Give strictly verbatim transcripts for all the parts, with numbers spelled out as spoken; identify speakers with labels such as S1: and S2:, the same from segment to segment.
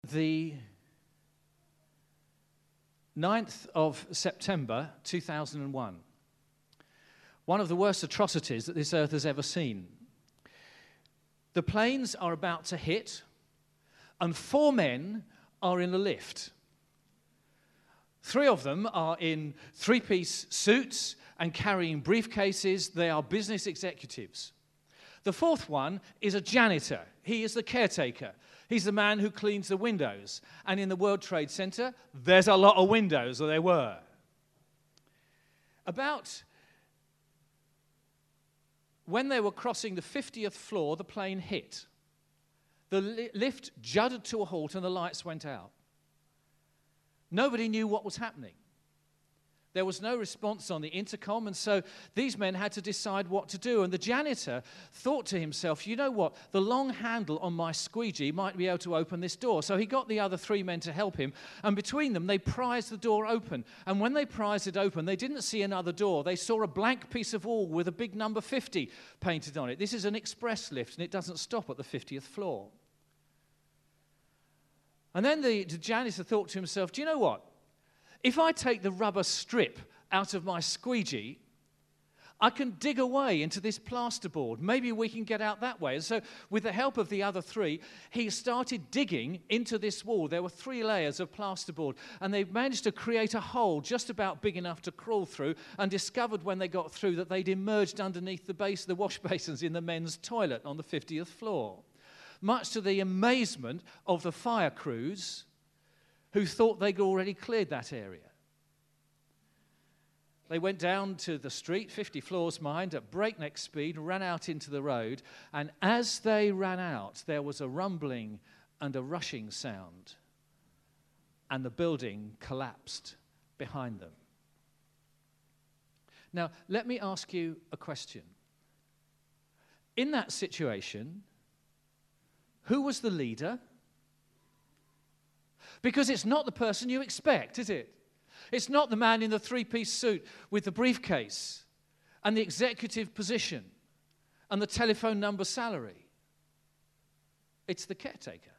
S1: the ninth of September two thousand one. One of the worst atrocities that this earth has ever seen. The planes are about to hit, and four men are in a lift. Three of them are in three-piece suits and carrying briefcases. They are business executives. The fourth one is a janitor. He is the caretaker. He's the man who cleans the windows. And in the World Trade Center, there's a lot of windows, or there were. About when they were crossing the fiftieth floor, the plane hit. The li- lift juddered to a halt and the lights went out. Nobody knew what was happening. There was no response on the intercom, and so these men had to decide what to do. And the janitor thought to himself, you know what, the long handle on my squeegee might be able to open this door. So he got the other three men to help him, and between them they prized the door open. And when they prized it open, they didn't see another door. They saw a blank piece of wall with a big number fifty painted on it. This is an express lift, and it doesn't stop at the fiftieth floor. And then the, the janitor thought to himself, do you know what? If I take the rubber strip out of my squeegee, I can dig away into this plasterboard. Maybe we can get out that way. And so with the help of the other three, he started digging into this wall. There were three layers of plasterboard, and they managed to create a hole just about big enough to crawl through, and discovered when they got through that they'd emerged underneath the base, the wash basins in the men's toilet on the fiftieth floor. Much to the amazement of the fire crews, who thought they'd already cleared that area. They went down to the street, fifty floors mind, at breakneck speed, ran out into the road, and as they ran out, there was a rumbling and a rushing sound, and the building collapsed behind them. Now, let me ask you a question. In that situation, who was the leader? Because it's not the person you expect, is it? It's not the man in the three-piece suit with the briefcase and the executive position and the telephone number salary. It's the caretaker.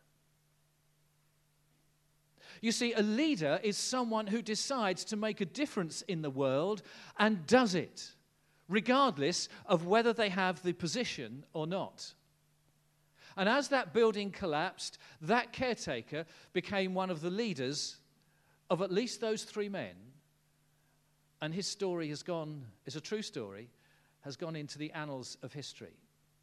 S1: You see, a leader is someone who decides to make a difference in the world and does it, regardless of whether they have the position or not. And as that building collapsed, that caretaker became one of the leaders of at least those three men. And his story has gone, is a true story, has gone into the annals of history.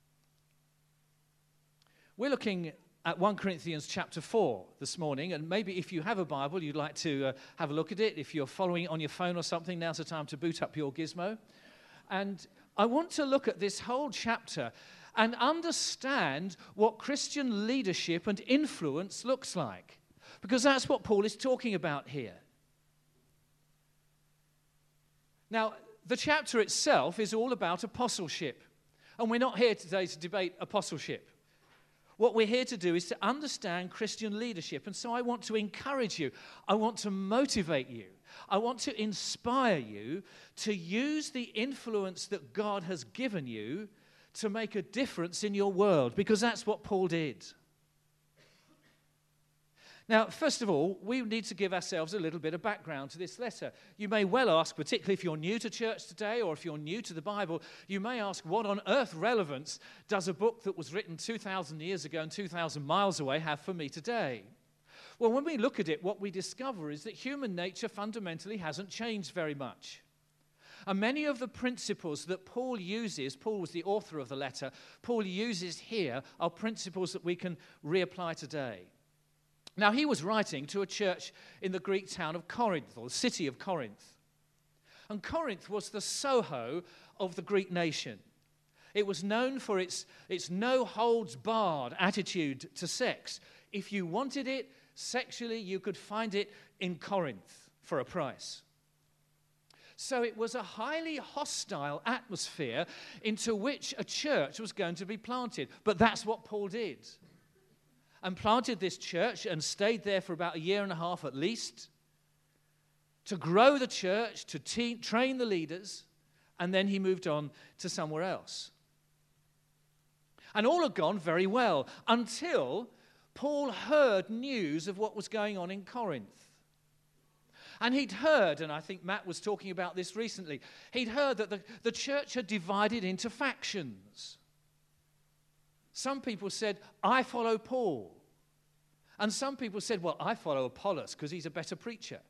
S1: We're looking at First Corinthians chapter four this morning, and maybe if you have a Bible, you'd like to uh, have a look at it. If you're following it on your phone or something, now's the time to boot up your gizmo. And I want to look at this whole chapter and understand what Christian leadership and influence looks like. Because that's what Paul is talking about here. Now, the chapter itself is all about apostleship. And we're not here today to debate apostleship. What we're here to do is to understand Christian leadership. And so I want to encourage you. I want to motivate you. I want to inspire you to use the influence that God has given you to make a difference in your world, because that's what Paul did. Now, first of all, we need to give ourselves a little bit of background to this letter. You may well ask, particularly if you're new to church today or if you're new to the Bible, you may ask, what on earth relevance does a book that was written two thousand years ago and two thousand miles away have for me today? Well, when we look at it, what we discover is that human nature fundamentally hasn't changed very much. And many of the principles that Paul uses, Paul was the author of the letter, Paul uses here are principles that we can reapply today. Now, he was writing to a church in the Greek town of Corinth, or the city of Corinth. And Corinth was the Soho of the Greek nation. It was known for its, its no-holds-barred attitude to sex. If you wanted it sexually, you could find it in Corinth for a price. So it was a highly hostile atmosphere into which a church was going to be planted. But that's what Paul did. And planted this church and stayed there for about a year and a half at least, to grow the church, to te- train the leaders, and then he moved on to somewhere else. And all had gone very well until Paul heard news of what was going on in Corinth. And he'd heard, and I think Matt was talking about this recently, he'd heard that the, the church had divided into factions. Some people said, I follow Paul. And some people said, well, I follow Apollos because he's a better preacher.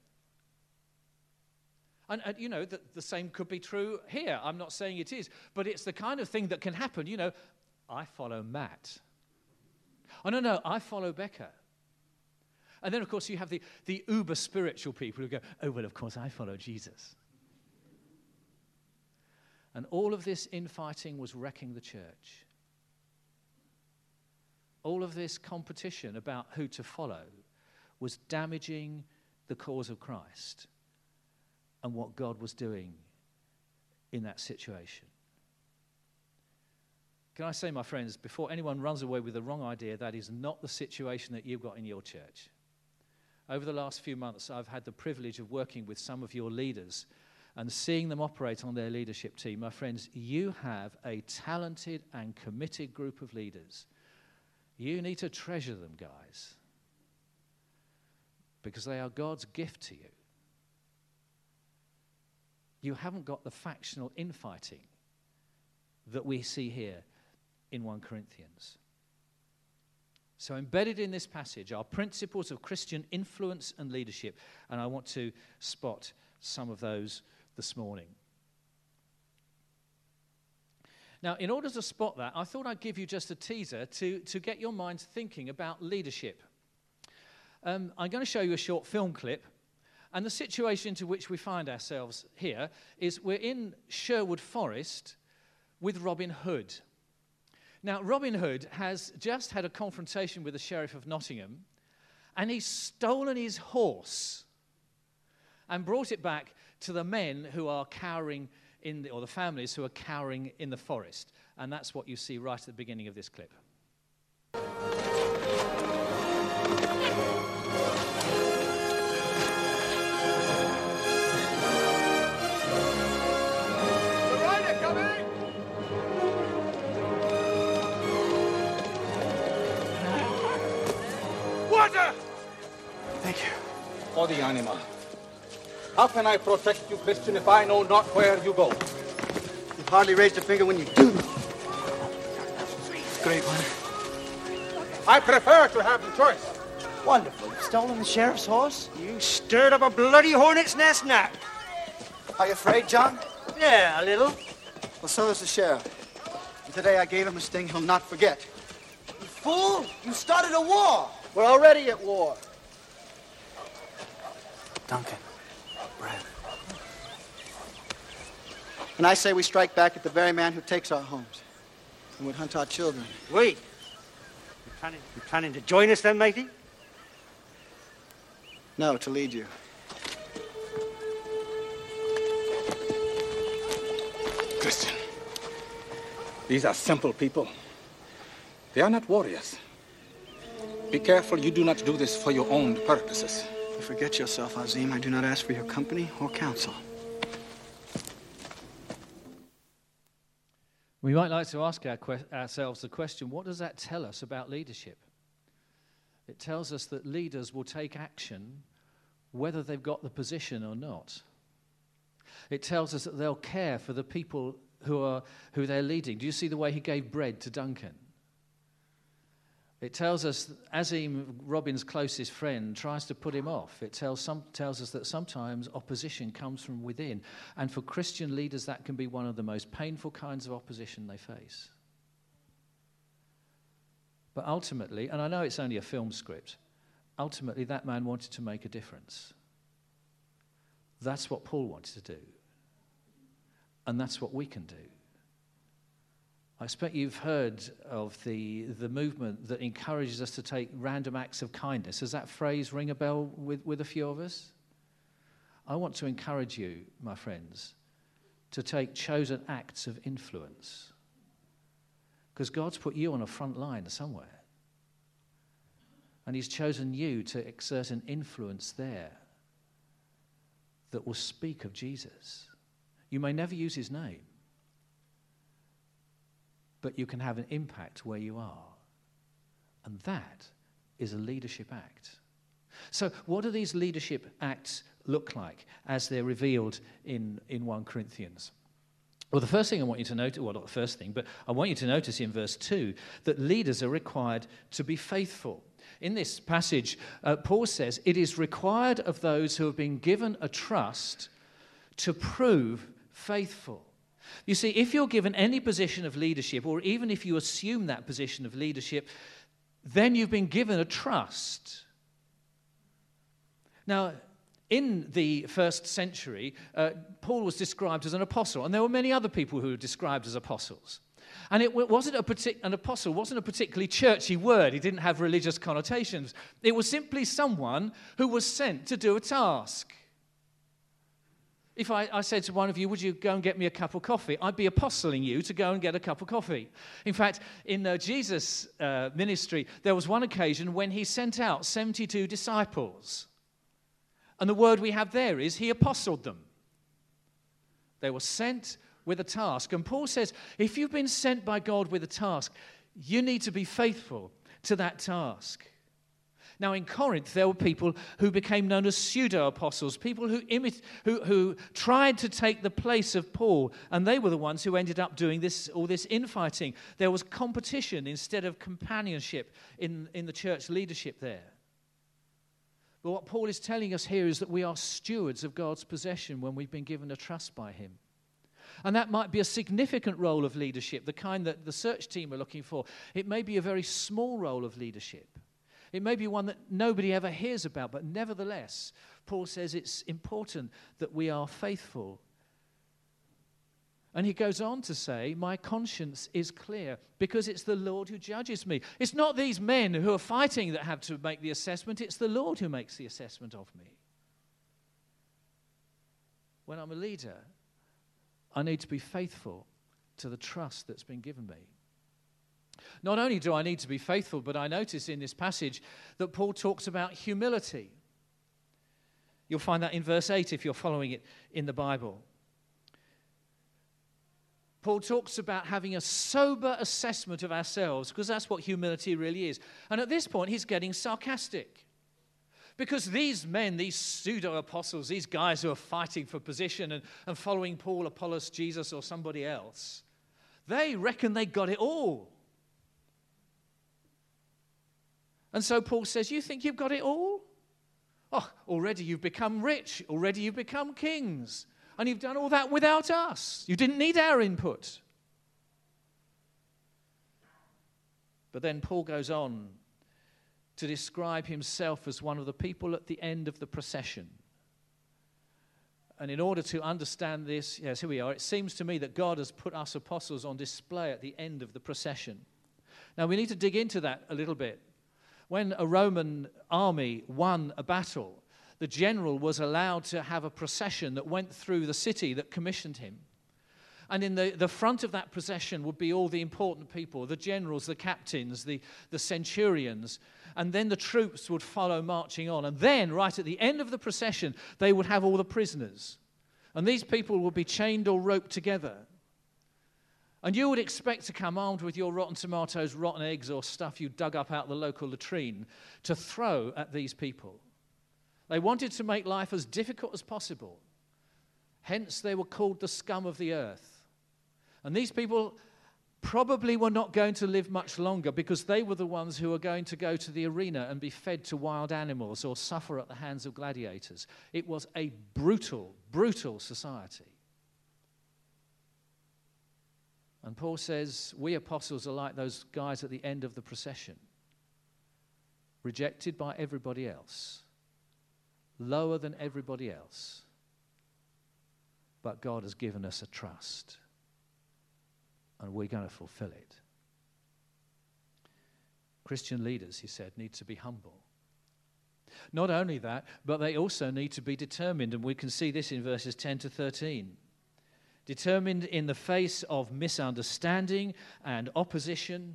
S1: And, and you know, the, the same could be true here. I'm not saying it is, but it's the kind of thing that can happen. You know, I follow Matt. Oh, no, no, I follow Becca. And then, of course, you have the, the uber spiritual people who go, oh, well, of course, I follow Jesus. And all of this infighting was wrecking the church. All of this competition about who to follow was damaging the cause of Christ and what God was doing in that situation. Can I say, my friends, before anyone runs away with the wrong idea, that is not the situation that you've got in your church. Over the last few months, I've had the privilege of working with some of your leaders and seeing them operate on their leadership team. My friends, you have a talented and committed group of leaders. You need to treasure them, guys, because they are God's gift to you. You haven't got the factional infighting that we see here in First Corinthians. So embedded in this passage are principles of Christian influence and leadership, and I want to spot some of those this morning. Now, in order to spot that, I thought I'd give you just a teaser to, to get your minds thinking about leadership. Um, I'm going to show you a short film clip, and the situation into which we find ourselves here is we're in Sherwood Forest with Robin Hood. Now, Robin Hood has just had a confrontation with the Sheriff of Nottingham, and he's stolen his horse and brought it back to the men who are cowering in the, or the families who are cowering in the forest. And that's what you see right at the beginning of this clip.
S2: The rider coming! Water!
S3: Thank you.
S4: For the animal. How can I protect you, Christian, if I know not where you go?
S3: You hardly raised a finger when you do know. It's great, one.
S4: I prefer to have the choice.
S3: Wonderful. You've stolen the sheriff's horse?
S2: You stirred up a bloody hornet's nest, Nat.
S3: Are you afraid, John?
S2: Yeah, a little.
S3: Well, so is the sheriff. And today I gave him a sting he'll not forget.
S2: You fool! You started a war!
S3: We're already at war. Duncan. Brad. And I say we strike back at the very man who takes our homes and would hunt our children.
S2: Wait. You planning, you planning to join us then, matey?
S3: No, to lead you.
S4: Christian, these are simple people. They are not warriors. Be careful you do not do this for your own purposes.
S3: You forget yourself, Azim. I do not ask for your company or counsel.
S1: We might like to ask our que- ourselves the question, what does that tell us about leadership? It tells us that leaders will take action whether they've got the position or not. It tells us that they'll care for the people who are who they're leading. Do you see the way he gave bread to Duncan? It tells us that Azim, Robin's closest friend, tries to put him off. It tells, some, tells us that sometimes opposition comes from within. And for Christian leaders, that can be one of the most painful kinds of opposition they face. But ultimately, and I know it's only a film script, ultimately that man wanted to make a difference. That's what Paul wanted to do. And that's what we can do. I expect you've heard of the, the movement that encourages us to take random acts of kindness. Does that phrase ring a bell with, with a few of us? I want to encourage you, my friends, to take chosen acts of influence. Because God's put you on a front line somewhere. And he's chosen you to exert an influence there that will speak of Jesus. You may never use his name, but you can have an impact where you are. And that is a leadership act. So what do these leadership acts look like as they're revealed in, in First Corinthians? Well, the first thing I want you to notice, well, not the first thing, but I want you to notice in verse two that leaders are required to be faithful. In this passage, uh, Paul says, it is required of those who have been given a trust to prove faithful. You see, if you're given any position of leadership, or even if you assume that position of leadership, then you've been given a trust. Now, in the first century, uh, Paul was described as an apostle, and there were many other people who were described as apostles. And it wasn't a partic- an apostle wasn't a particularly churchy word. He didn't have religious connotations. It was simply someone who was sent to do a task. If I, I said to one of you, would you go and get me a cup of coffee? I'd be apostling you to go and get a cup of coffee. In fact, in uh, Jesus' uh, ministry, there was one occasion when he sent out seventy-two disciples. And the word we have there is he apostled them. They were sent with a task. And Paul says, if you've been sent by God with a task, you need to be faithful to that task. Now, in Corinth, there were people who became known as pseudo-apostles, people who, imit- who, who tried to take the place of Paul, and they were the ones who ended up doing this, all this infighting. There was competition instead of companionship in, in the church leadership there. But what Paul is telling us here is that we are stewards of God's possession when we've been given a trust by him. And that might be a significant role of leadership, the kind that the search team are looking for. It may be a very small role of leadership. It may be one that nobody ever hears about, but nevertheless, Paul says it's important that we are faithful. And he goes on to say, my conscience is clear because it's the Lord who judges me. It's not these men who are fighting that have to make the assessment. It's the Lord who makes the assessment of me. When I'm a leader, I need to be faithful to the trust that's been given me. Not only do I need to be faithful, but I notice in this passage that Paul talks about humility. You'll find that in verse eight if you're following it in the Bible. Paul talks about having a sober assessment of ourselves, because that's what humility really is. And at this point, he's getting sarcastic. Because these men, these pseudo-apostles, these guys who are fighting for position and, and following Paul, Apollos, Jesus, or somebody else, they reckon they got it all. And so Paul says, you think you've got it all? Oh, already you've become rich. Already you've become kings. And you've done all that without us. You didn't need our input. But then Paul goes on to describe himself as one of the people at the end of the procession. And in order to understand this, yes, here we are. It seems to me that God has put us apostles on display at the end of the procession. Now, we need to dig into that a little bit. When a Roman army won a battle, the general was allowed to have a procession that went through the city that commissioned him. And in the, the front of that procession would be all the important people, the generals, the captains, the, the centurions, and then the troops would follow marching on. And then, right at the end of the procession, they would have all the prisoners. And these people would be chained or roped together. And you would expect to come armed with your rotten tomatoes, rotten eggs, or stuff you dug up out the local latrine to throw at these people. They wanted to make life as difficult as possible. Hence, they were called the scum of the earth. And these people probably were not going to live much longer because they were the ones who were going to go to the arena and be fed to wild animals or suffer at the hands of gladiators. It was a brutal, brutal society. And Paul says, we apostles are like those guys at the end of the procession, rejected by everybody else, lower than everybody else. But God has given us a trust, and we're going to fulfill it. Christian leaders, he said, need to be humble. Not only that, but they also need to be determined, and we can see this in verses ten to thirteen. Determined in the face of misunderstanding and opposition.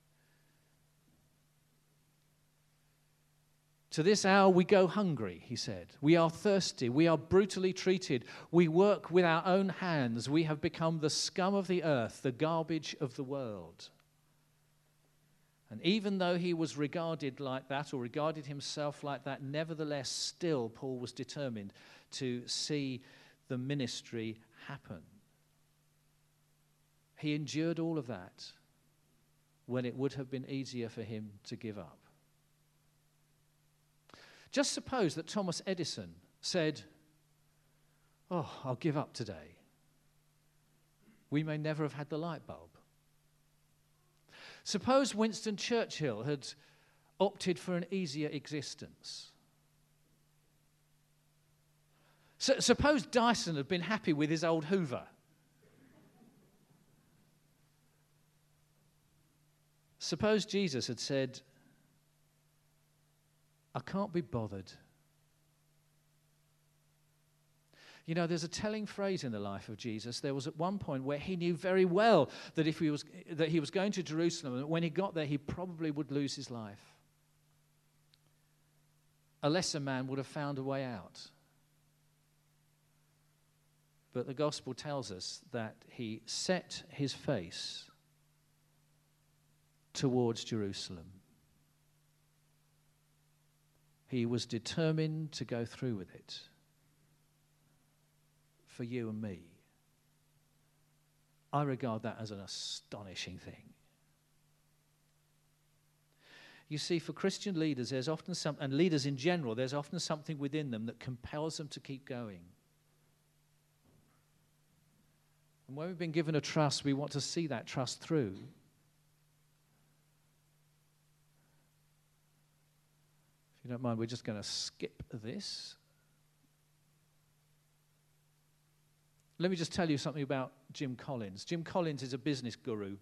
S1: To this hour we go hungry, he said. We are thirsty. We are brutally treated. We work with our own hands. We have become the scum of the earth, the garbage of the world. And even though he was regarded like that, or regarded himself like that, nevertheless, still Paul was determined to see the ministry happen. He endured all of that when it would have been easier for him to give up. Just suppose that Thomas Edison said, "Oh, I'll give up today." We may never have had the light bulb. Suppose Winston Churchill had opted for an easier existence. So, suppose Dyson had been happy with his old Hoover. Suppose Jesus had said, "I can't be bothered." You know, there's a telling phrase in the life of Jesus. There was at one point where he knew very well that if he was that he was going to Jerusalem, and when he got there, he probably would lose his life. A lesser man would have found a way out. But the gospel tells us that he set his face towards Jerusalem. He was determined to go through with it. For you and me. I regard that as an astonishing thing. You see, for Christian leaders, there's often some, and leaders in general, there's often something within them that compels them to keep going. And when we've been given a trust, we want to see that trust through. If you don't mind, we're just going to skip this. Let me just tell you something about Jim Collins. Jim Collins is a business guru.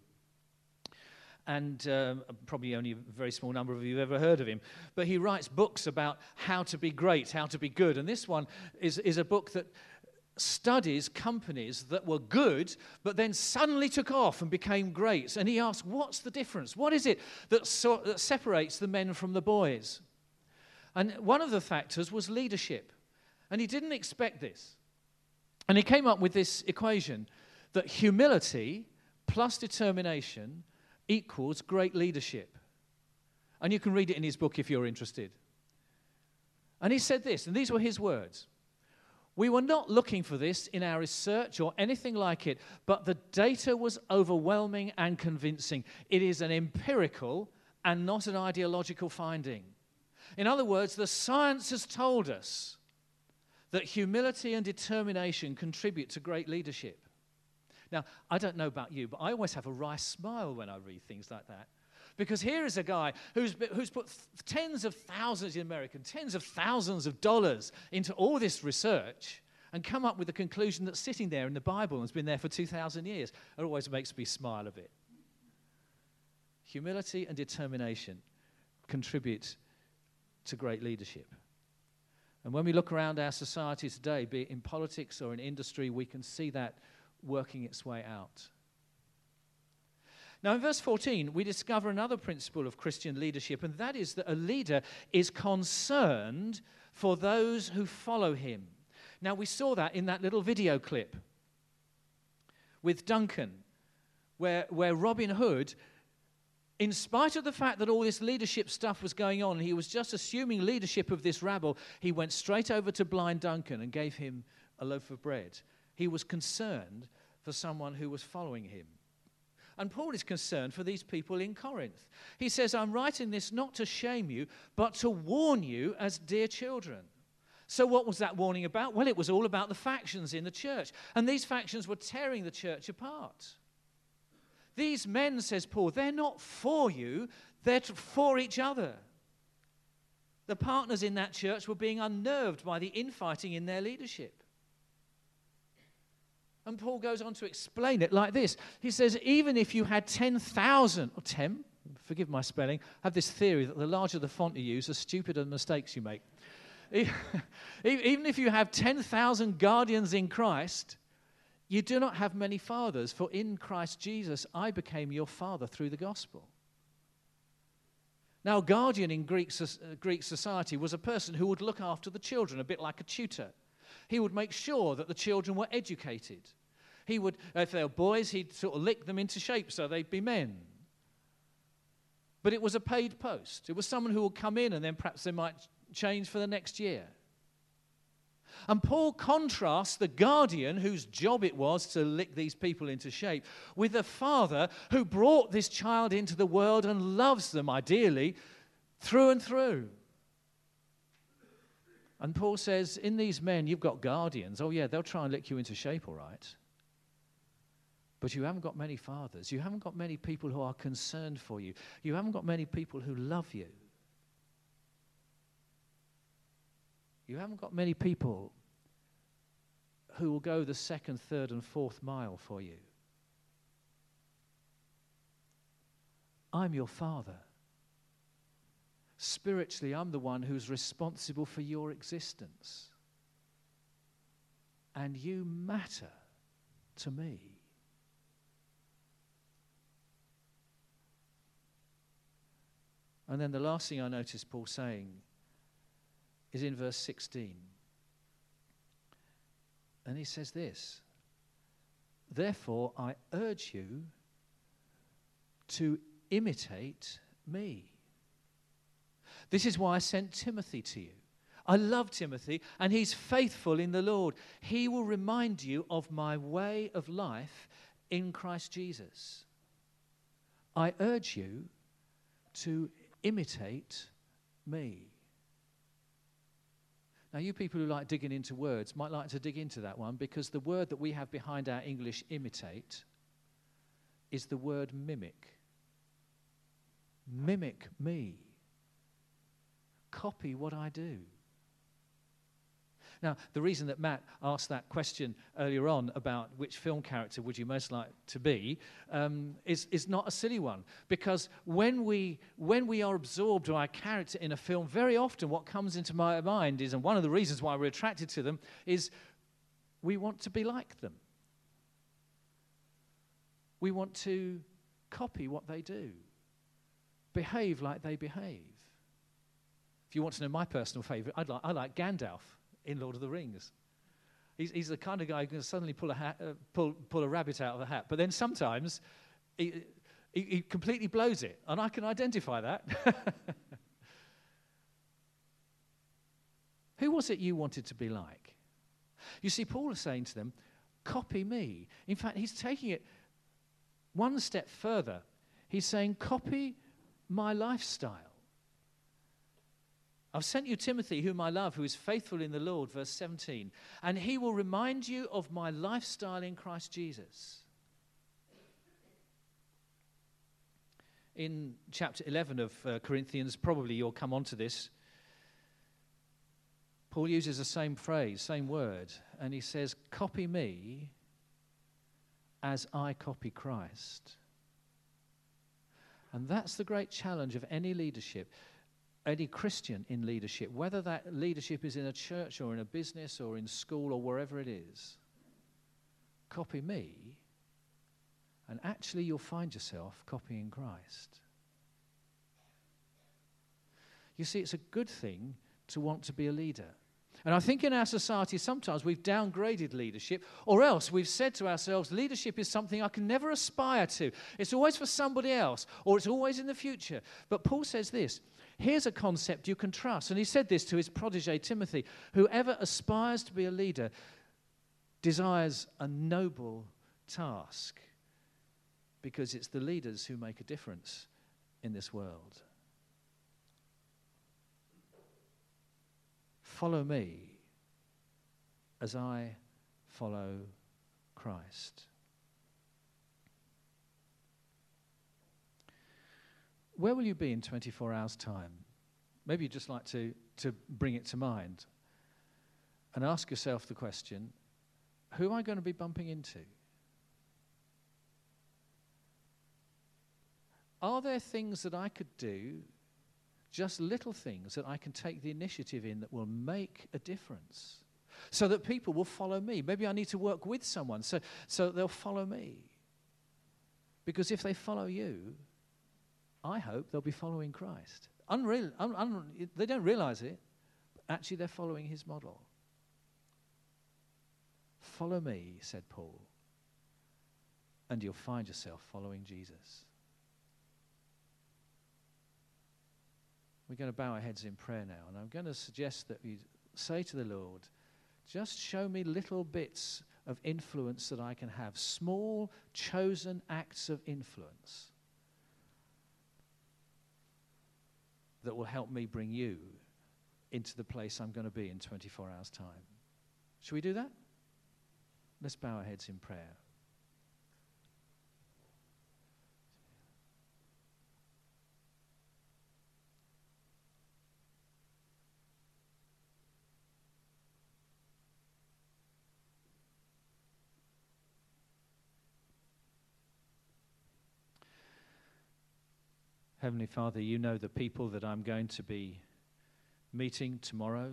S1: And um, probably only a very small number of you have ever heard of him. But he writes books about how to be great, how to be good. And this one is, is a book that studies companies that were good, but then suddenly took off and became great. And he asks, what's the difference? What is it that, so, that separates the men from the boys? And one of the factors was leadership. And he didn't expect this. And he came up with this equation that humility plus determination equals great leadership. And you can read it in his book if you're interested. And he said this, and these were his words. "We were not looking for this in our research or anything like it, but the data was overwhelming and convincing. It is an empirical and not an ideological finding." In other words, the science has told us that humility and determination contribute to great leadership. Now, I don't know about you, but I always have a wry smile when I read things like that. Because here is a guy who's, who's put tens of thousands in America, tens of thousands of dollars into all this research and come up with a conclusion that's sitting there in the Bible and has been there for two thousand years. It always makes me smile a bit. Humility and determination contribute to great leadership. And when we look around our society today, be it in politics or in industry, we can see that working its way out. Now, in verse fourteen, we discover another principle of Christian leadership, and that is that a leader is concerned for those who follow him. Now, we saw that in that little video clip with Duncan, where, where Robin Hood, in spite of the fact that all this leadership stuff was going on, he was just assuming leadership of this rabble, he went straight over to blind Duncan and gave him a loaf of bread. He was concerned for someone who was following him. And Paul is concerned for these people in Corinth. He says, "I'm writing this not to shame you, but to warn you as dear children." So what was that warning about? Well, it was all about the factions in the church. And these factions were tearing the church apart. These men, says Paul, they're not for you, they're for each other. The partners in that church were being unnerved by the infighting in their leadership. And Paul goes on to explain it like this. He says, even if you had ten thousand, or ten, forgive my spelling, I have this theory that the larger the font you use, the stupider the mistakes you make. Even if you have ten thousand guardians in Christ, you do not have many fathers, for in Christ Jesus I became your father through the gospel. Now, a guardian in Greek, uh, Greek society was a person who would look after the children, a bit like a tutor. He would make sure that the children were educated. He would, if they were boys, he'd sort of lick them into shape so they'd be men. But it was a paid post. It was someone who will come in and then perhaps they might change for the next year. And Paul contrasts the guardian whose job it was to lick these people into shape with the father who brought this child into the world and loves them, ideally, through and through. And Paul says, in these men, you've got guardians. Oh, yeah, they'll try and lick you into shape, all right. But you haven't got many fathers. You haven't got many people who are concerned for you. You haven't got many people who love you. You haven't got many people who will go the second, third, and fourth mile for you. I'm your father. Spiritually, I'm the one who's responsible for your existence. And you matter to me. And then the last thing I notice Paul saying is in verse sixteen. And he says this, therefore I urge you to imitate me. This is why I sent Timothy to you. I love Timothy, and he's faithful in the Lord. He will remind you of my way of life in Christ Jesus. I urge you to imitate me. Now, you people who like digging into words might like to dig into that one, because the word that we have behind our English imitate is the word mimic. Mimic me. Copy what I do. Now, the reason that Matt asked that question earlier on about which film character would you most like to be um, is, is not a silly one. Because when we, when we are absorbed by a character in a film, very often what comes into my mind is, and one of the reasons why we're attracted to them, is we want to be like them. We want to copy what they do, behave like they behave. If you want to know my personal favourite, I'd like, I like Gandalf in Lord of the Rings. He's, he's the kind of guy who can suddenly pull a, hat, uh, pull, pull a rabbit out of a hat. But then sometimes he, he, he completely blows it, and I can identify that. Who was it you wanted to be like? You see, Paul is saying to them, copy me. In fact, he's taking it one step further. He's saying, copy my lifestyle. I've sent you Timothy, whom I love, who is faithful in the Lord, verse seventeen, and he will remind you of my lifestyle in Christ Jesus. In chapter eleven of uh, Corinthians, probably you'll come onto this, Paul uses the same phrase, same word, and he says, copy me as I copy Christ. And that's the great challenge of any leadership. Any Christian in leadership, whether that leadership is in a church or in a business or in school or wherever it is, copy me, and actually you'll find yourself copying Christ. You see, it's a good thing to want to be a leader. And I think in our society sometimes we've downgraded leadership, or else we've said to ourselves, leadership is something I can never aspire to. It's always for somebody else, or it's always in the future. But Paul says this, here's a concept you can trust. And he said this to his protege, Timothy. Whoever aspires to be a leader desires a noble task, because it's the leaders who make a difference in this world. Follow me as I follow Christ. Where will you be in twenty-four hours' time? Maybe you'd just like to, to bring it to mind and ask yourself the question, who am I going to be bumping into? Are there things that I could do, just little things that I can take the initiative in that will make a difference so that people will follow me? Maybe I need to work with someone so, so they'll follow me. Because if they follow you, I hope they'll be following Christ. Unreal, un, un, they don't realize it, but actually they're following his model. Follow me, said Paul, and you'll find yourself following Jesus. We're going to bow our heads in prayer now, and I'm going to suggest that we say to the Lord, just show me little bits of influence that I can have, small, chosen acts of influence that will help me bring you into the place I'm going to be in twenty-four hours' time. Shall we do that? Let's bow our heads in prayer. Heavenly Father, you know the people that I'm going to be meeting tomorrow.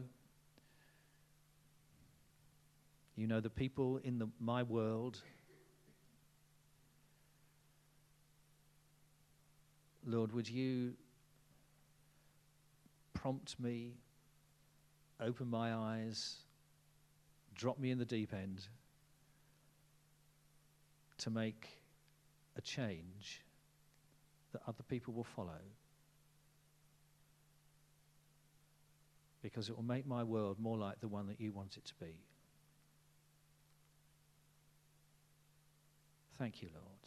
S1: You know the people in the, my world. Lord, would you prompt me, open my eyes, drop me in the deep end to make a change that other people will follow, because it will make my world more like the one that you want it to be. Thank you, Lord.